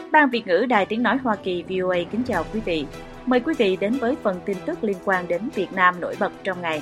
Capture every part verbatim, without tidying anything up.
Phát ban Việt ngữ Đài Tiếng Nói Hoa Kỳ vê o a kính chào quý vị. Mời quý vị đến với phần tin tức liên quan đến Việt Nam nổi bật trong ngày.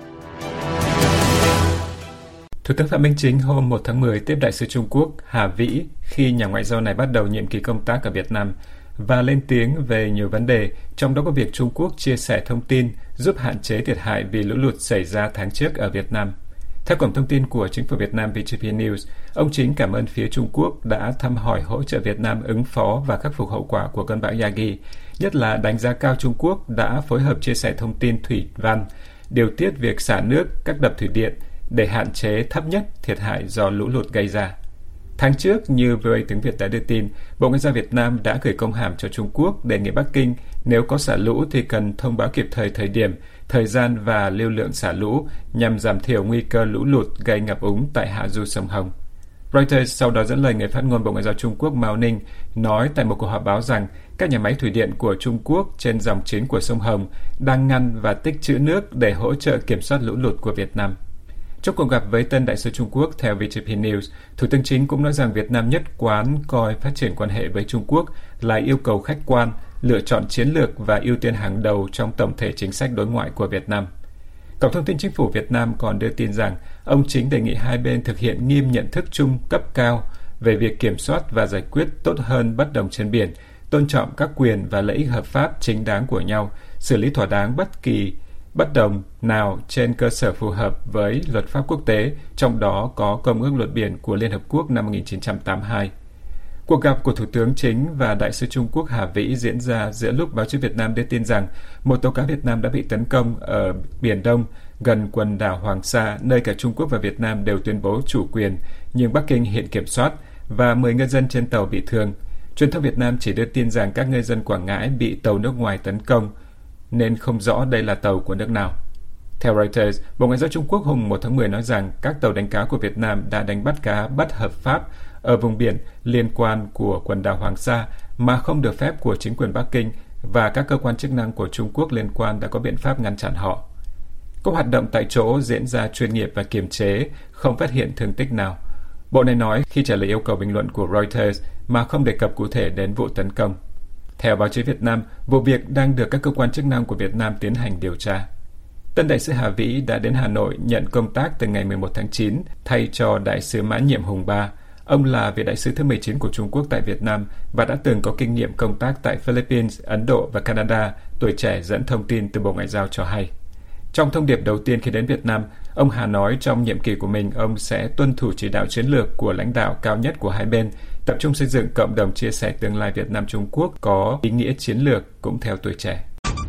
Thủ tướng Phạm Minh Chính hôm một tháng mười tiếp đại sứ Trung Quốc Hà Vĩ khi nhà ngoại giao này bắt đầu nhiệm kỳ công tác ở Việt Nam và lên tiếng về nhiều vấn đề, trong đó có việc Trung Quốc chia sẻ thông tin giúp hạn chế thiệt hại vì lũ lụt xảy ra tháng trước ở Việt Nam. Theo cổng thông tin của Chính phủ Việt Nam vê giê pê News, ông Chính cảm ơn phía Trung Quốc đã thăm hỏi hỗ trợ Việt Nam ứng phó và khắc phục hậu quả của cơn bão Yagi, nhất là đánh giá cao Trung Quốc đã phối hợp chia sẻ thông tin thủy văn, điều tiết việc xả nước các đập thủy điện để hạn chế thấp nhất thiệt hại do lũ lụt gây ra. Tháng trước, như vê o a tiếng Việt đã đưa tin, Bộ Ngoại giao Việt Nam đã gửi công hàm cho Trung Quốc đề nghị Bắc Kinh nếu có xả lũ thì cần thông báo kịp thời thời điểm, thời gian và lưu lượng xả lũ nhằm giảm thiểu nguy cơ lũ lụt gây ngập úng tại hạ du sông Hồng. Reuters sau đó dẫn lời người phát ngôn Bộ Ngoại giao Trung Quốc Mao Ninh nói tại một cuộc họp báo rằng các nhà máy thủy điện của Trung Quốc trên dòng chính của sông Hồng đang ngăn và tích trữ nước để hỗ trợ kiểm soát lũ lụt của Việt Nam. Trong cuộc gặp với tân đại sứ Trung Quốc theo vê giê pê News, Thủ tướng Chính cũng nói rằng Việt Nam nhất quán coi phát triển quan hệ với Trung Quốc là yêu cầu khách quan, lựa chọn chiến lược và ưu tiên hàng đầu trong tổng thể chính sách đối ngoại của Việt Nam. Cổng thông tin Chính phủ Việt Nam còn đưa tin rằng ông Chính đề nghị hai bên thực hiện nghiêm nhận thức chung cấp cao về việc kiểm soát và giải quyết tốt hơn bất đồng trên biển, tôn trọng các quyền và lợi ích hợp pháp chính đáng của nhau, xử lý thỏa đáng bất kỳ bất đồng nào trên cơ sở phù hợp với luật pháp quốc tế, trong đó có Công ước Luật Biển của Liên Hợp Quốc năm một nghìn chín trăm tám mươi hai. Cuộc gặp của Thủ tướng Chính và Đại sứ Trung Quốc Hà Vĩ diễn ra giữa lúc báo chí Việt Nam đưa tin rằng một tàu cá Việt Nam đã bị tấn công ở Biển Đông gần quần đảo Hoàng Sa, nơi cả Trung Quốc và Việt Nam đều tuyên bố chủ quyền, nhưng Bắc Kinh hiện kiểm soát, và mười ngư dân trên tàu bị thương. Truyền thông Việt Nam chỉ đưa tin rằng các ngư dân Quảng Ngãi bị tàu nước ngoài tấn công, nên không rõ đây là tàu của nước nào. Theo Reuters, Bộ Ngoại giao Trung Quốc hôm một tháng mười nói rằng các tàu đánh cá của Việt Nam đã đánh bắt cá bất hợp pháp ở vùng biển liên quan của quần đảo Hoàng Sa mà không được phép của chính quyền Bắc Kinh, và các cơ quan chức năng của Trung Quốc liên quan đã có biện pháp ngăn chặn họ. Các hoạt động tại chỗ diễn ra chuyên nghiệp và kiềm chế, không phát hiện thương tích nào. Bộ này nói khi trả lời yêu cầu bình luận của Reuters mà không đề cập cụ thể đến vụ tấn công. Theo báo chí Việt Nam, vụ việc đang được các cơ quan chức năng của Việt Nam tiến hành điều tra. Tân đại sứ Hà Vĩ đã đến Hà Nội nhận công tác từ ngày mười một tháng chín thay cho đại sứ mãn nhiệm Hùng Ba. Ông là vị đại sứ thứ mười chín của Trung Quốc tại Việt Nam và đã từng có kinh nghiệm công tác tại Philippines, Ấn Độ và Canada, Tuổi Trẻ dẫn thông tin từ Bộ Ngoại giao cho hay. Trong thông điệp đầu tiên khi đến Việt Nam, ông Hà nói trong nhiệm kỳ của mình, ông sẽ tuân thủ chỉ đạo chiến lược của lãnh đạo cao nhất của hai bên, tập trung xây dựng cộng đồng chia sẻ tương lai Việt Nam-Trung Quốc có ý nghĩa chiến lược, cũng theo Tuổi Trẻ.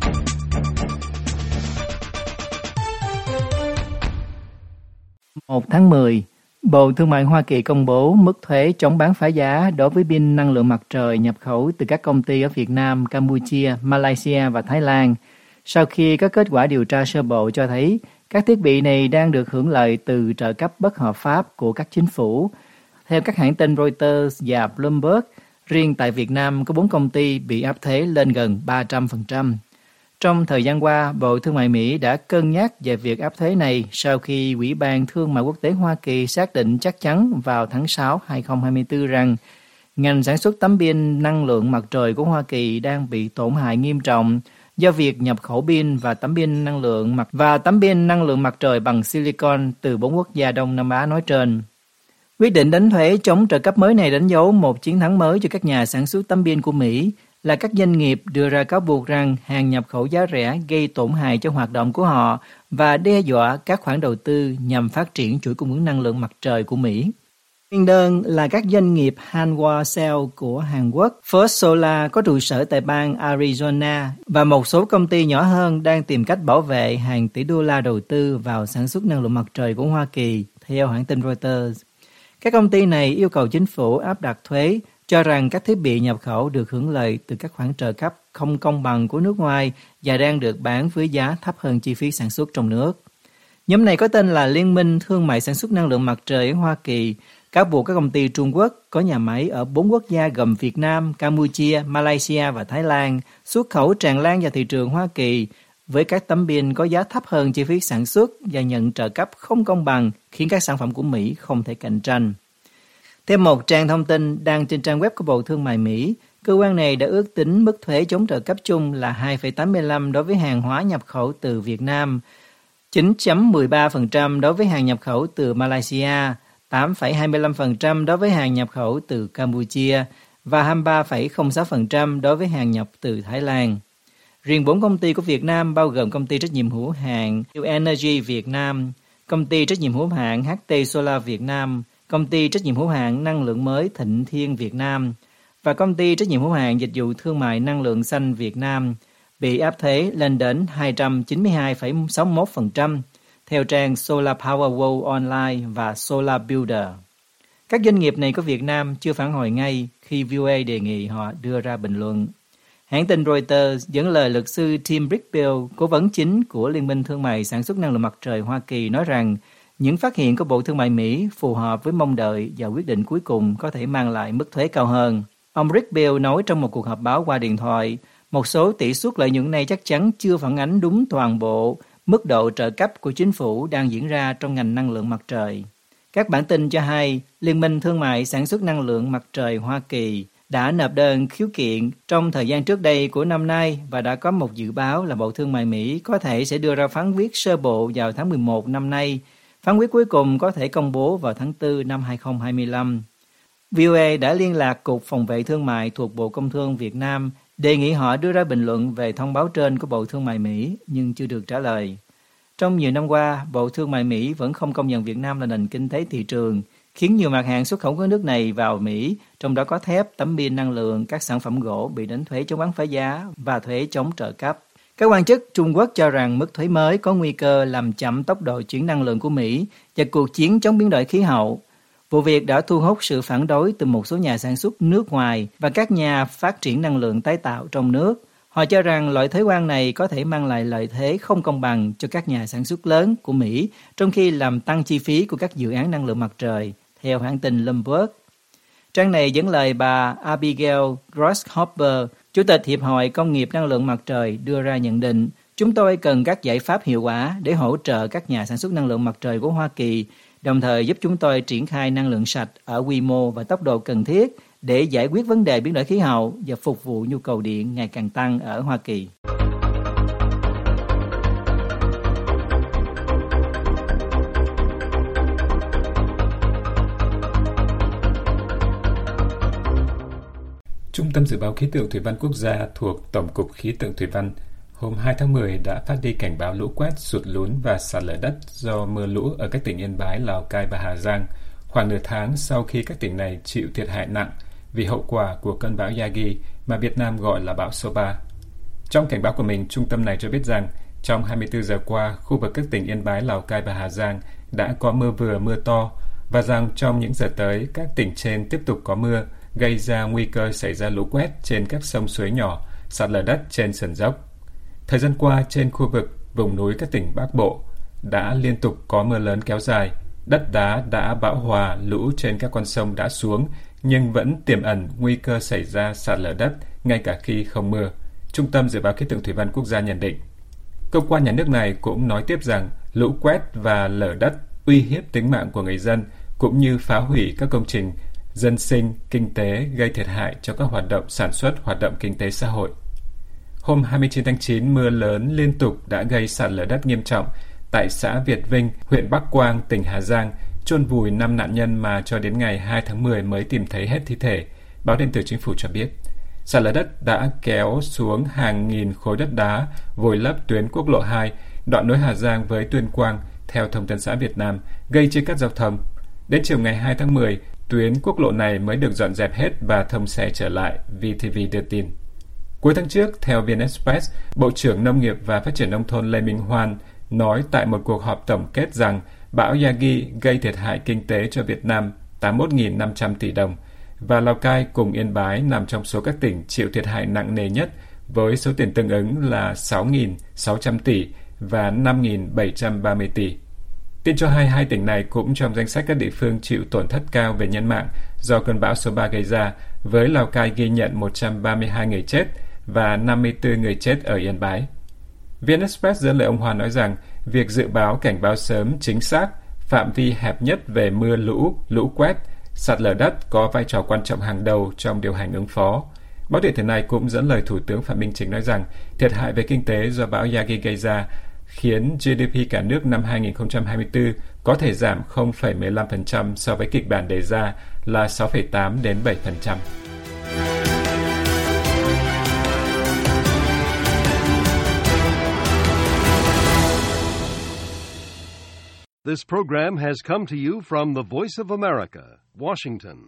một tháng mười, Bộ Thương mại Hoa Kỳ công bố mức thuế chống bán phá giá đối với pin năng lượng mặt trời nhập khẩu từ các công ty ở Việt Nam, Campuchia, Malaysia và Thái Lan, sau khi các kết quả điều tra sơ bộ cho thấy các thiết bị này đang được hưởng lợi từ trợ cấp bất hợp pháp của các chính phủ. Theo các hãng tin Reuters và Bloomberg, riêng tại Việt Nam có bốn công ty bị áp thuế lên gần ba trăm phần trăm. Trong thời gian qua, Bộ Thương mại Mỹ đã cân nhắc về việc áp thuế này sau khi Ủy ban Thương mại Quốc tế Hoa Kỳ xác định chắc chắn vào tháng sáu năm hai nghìn không trăm hai mươi tư rằng ngành sản xuất tấm pin năng lượng mặt trời của Hoa Kỳ đang bị tổn hại nghiêm trọng do việc nhập khẩu pin và tấm pin năng lượng mặt và tấm pin năng lượng mặt trời bằng silicon từ bốn quốc gia Đông Nam Á nói trên. Quyết định đánh thuế chống trợ cấp mới này đánh dấu một chiến thắng mới cho các nhà sản xuất tấm pin của Mỹ, là các doanh nghiệp đưa ra cáo buộc rằng hàng nhập khẩu giá rẻ gây tổn hại cho hoạt động của họ và đe dọa các khoản đầu tư nhằm phát triển chuỗi cung ứng năng lượng mặt trời của Mỹ. Nguyên đơn là các doanh nghiệp Hanwha Cell của Hàn Quốc, First Solar có trụ sở tại bang Arizona và một số công ty nhỏ hơn đang tìm cách bảo vệ hàng tỷ đô la đầu tư vào sản xuất năng lượng mặt trời của Hoa Kỳ, theo hãng tin Reuters. Các công ty này yêu cầu chính phủ áp đặt thuế, cho rằng các thiết bị nhập khẩu được hưởng lợi từ các khoản trợ cấp không công bằng của nước ngoài và đang được bán với giá thấp hơn chi phí sản xuất trong nước. Nhóm này có tên là Liên minh Thương mại Sản xuất Năng lượng Mặt trời ở Hoa Kỳ, cáo buộc các công ty Trung Quốc có nhà máy ở bốn quốc gia gồm Việt Nam, Campuchia, Malaysia và Thái Lan xuất khẩu tràn lan vào thị trường Hoa Kỳ với các tấm pin có giá thấp hơn chi phí sản xuất và nhận trợ cấp không công bằng, khiến các sản phẩm của Mỹ không thể cạnh tranh. Theo một trang thông tin đăng trên trang web của Bộ Thương mại Mỹ, cơ quan này đã ước tính mức thuế chống trợ cấp chung là hai phẩy tám mươi lăm đối với hàng hóa nhập khẩu từ Việt Nam, chín phẩy mười ba phần trăm đối với hàng nhập khẩu từ Malaysia, tám phẩy hai mươi lăm phần trăm đối với hàng nhập khẩu từ Campuchia và hai mươi ba phẩy không sáu phần trăm đối với hàng nhập từ Thái Lan. Riêng bốn công ty của Việt Nam bao gồm công ty trách nhiệm hữu hạn New Energy Việt Nam, công ty trách nhiệm hữu hạn hát tê Solar Việt Nam, công ty trách nhiệm hữu hạn năng lượng mới Thịnh Thiên Việt Nam và công ty trách nhiệm hữu hạn dịch vụ thương mại năng lượng xanh Việt Nam bị áp thuế lên đến hai trăm chín mươi hai phẩy sáu mươi mốt phần trăm theo trang Solar Power World Online và Solar Builder. Các doanh nghiệp này của Việt Nam chưa phản hồi ngay khi vê o a đề nghị họ đưa ra bình luận. Hãng tin Reuters dẫn lời luật sư Tim Brickbill, cố vấn chính của Liên minh Thương mại Sản xuất Năng lượng Mặt trời Hoa Kỳ nói rằng những phát hiện của Bộ Thương mại Mỹ phù hợp với mong đợi và quyết định cuối cùng có thể mang lại mức thuế cao hơn. Ông Brickbill nói trong một cuộc họp báo qua điện thoại, một số tỷ suất lợi nhuận này chắc chắn chưa phản ánh đúng toàn bộ mức độ trợ cấp của chính phủ đang diễn ra trong ngành năng lượng mặt trời. Các bản tin cho hay, Liên minh Thương mại Sản xuất Năng lượng Mặt trời Hoa Kỳ đã nộp đơn khiếu kiện trong thời gian trước đây của năm nay và đã có một dự báo là Bộ Thương mại Mỹ có thể sẽ đưa ra phán quyết sơ bộ vào tháng mười một năm nay. Phán quyết cuối cùng có thể công bố vào tháng tư năm hai không hai lăm. vê o a đã liên lạc Cục Phòng vệ Thương mại thuộc Bộ Công Thương Việt Nam đề nghị họ đưa ra bình luận về thông báo trên của Bộ Thương mại Mỹ nhưng chưa được trả lời. Trong nhiều năm qua, Bộ Thương mại Mỹ vẫn không công nhận Việt Nam là nền kinh tế thị trường, khiến nhiều mặt hàng xuất khẩu của nước này vào Mỹ, trong đó có thép, tấm pin năng lượng, các sản phẩm gỗ bị đánh thuế chống bán phá giá và thuế chống trợ cấp. Các quan chức Trung Quốc cho rằng mức thuế mới có nguy cơ làm chậm tốc độ chuyển năng lượng của Mỹ và cuộc chiến chống biến đổi khí hậu. Vụ việc đã thu hút sự phản đối từ một số nhà sản xuất nước ngoài và các nhà phát triển năng lượng tái tạo trong nước. Họ cho rằng loại thuế quan này có thể mang lại lợi thế không công bằng cho các nhà sản xuất lớn của Mỹ, trong khi làm tăng chi phí của các dự án năng lượng mặt trời, theo hãng tin Bloomberg. Trang này dẫn lời bà Abigail Grosshopper, Chủ tịch Hiệp hội Công nghiệp Năng lượng Mặt trời đưa ra nhận định, chúng tôi cần các giải pháp hiệu quả để hỗ trợ các nhà sản xuất năng lượng mặt trời của Hoa Kỳ, đồng thời giúp chúng tôi triển khai năng lượng sạch ở quy mô và tốc độ cần thiết để giải quyết vấn đề biến đổi khí hậu và phục vụ nhu cầu điện ngày càng tăng ở Hoa Kỳ. Trung tâm Dự báo Khí tượng Thủy văn Quốc gia thuộc Tổng cục Khí tượng Thủy văn hôm hai tháng mười đã phát đi cảnh báo lũ quét, sụt lún và sạt lở đất do mưa lũ ở các tỉnh Yên Bái, Lào Cai và Hà Giang, khoảng nửa tháng sau khi các tỉnh này chịu thiệt hại nặng vì hậu quả của cơn bão Yagi mà Việt Nam gọi là bão số ba. Trong cảnh báo của mình, trung tâm này cho biết rằng trong hai mươi tư giờ qua, khu vực các tỉnh Yên Bái, Lào Cai và Hà Giang đã có mưa vừa, mưa to và rằng trong những giờ tới, các tỉnh trên tiếp tục có mưa, gây ra nguy cơ xảy ra lũ quét trên các sông suối nhỏ, sạt lở đất trên sườn dốc. Thời gian qua, trên khu vực vùng núi các tỉnh Bắc Bộ đã liên tục có mưa lớn kéo dài, đất đá đã bão hòa, lũ trên các con sông đã xuống, nhưng vẫn tiềm ẩn nguy cơ xảy ra sạt lở đất ngay cả khi không mưa. Trung tâm Dự báo Khí tượng Thủy văn Quốc gia nhận định. Cơ quan nhà nước này cũng nói tiếp rằng lũ quét và lở đất uy hiếp tính mạng của người dân cũng như phá hủy các công trình dân sinh, kinh tế, gây thiệt hại cho các hoạt động sản xuất, hoạt động kinh tế xã hội. Hôm hai mươi chín tháng chín, mưa lớn liên tục đã gây sạt lở đất nghiêm trọng tại xã Việt Vinh, huyện Bắc Quang, tỉnh Hà Giang, chôn vùi năm nạn nhân mà cho đến ngày hai tháng mười mới tìm thấy hết thi thể, báo điện tử Chính phủ cho biết. Sạt lở đất đã kéo xuống hàng nghìn khối đất đá, vùi lấp tuyến quốc lộ hai, đoạn nối Hà Giang với Tuyên Quang, theo Thông tấn xã Việt Nam, gây chia cắt giao thông. Đến chiều ngày hai tháng mười, tuyến quốc lộ này mới được dọn dẹp hết và thông xe trở lại, vê tê vê đưa tin. Cuối tháng trước, theo vê en Express, Bộ trưởng Nông nghiệp và Phát triển Nông thôn Lê Minh Hoan nói tại một cuộc họp tổng kết rằng bão Yagi gây thiệt hại kinh tế cho Việt Nam tám mươi mốt nghìn năm trăm tỷ đồng và Lào Cai cùng Yên Bái nằm trong số các tỉnh chịu thiệt hại nặng nề nhất với số tiền tương ứng là sáu nghìn sáu trăm tỷ và năm nghìn bảy trăm ba mươi tỷ. Tin cho hay hai tỉnh này cũng trong danh sách các địa phương chịu tổn thất cao về nhân mạng do cơn bão số ba gây ra, với Lào Cai ghi nhận một trăm ba mươi hai người chết và năm mươi tư người chết ở Yên Bái. vê en Express dẫn lời ông Hoàn nói rằng việc dự báo cảnh báo sớm chính xác, phạm vi hẹp nhất về mưa lũ, lũ quét, Sạt lở đất có vai trò quan trọng hàng đầu trong điều hành ứng phó. Báo điện tử này cũng dẫn lời Thủ tướng Phạm Minh Chính nói rằng thiệt hại về kinh tế do bão Yagi gây ra khiến giê đê pê cả nước năm hai không hai tư có thể giảm không phẩy mười lăm phần trăm so với kịch bản đề ra là sáu phẩy tám đến bảy phần trăm. This program has come to you from the Voice of America, Washington.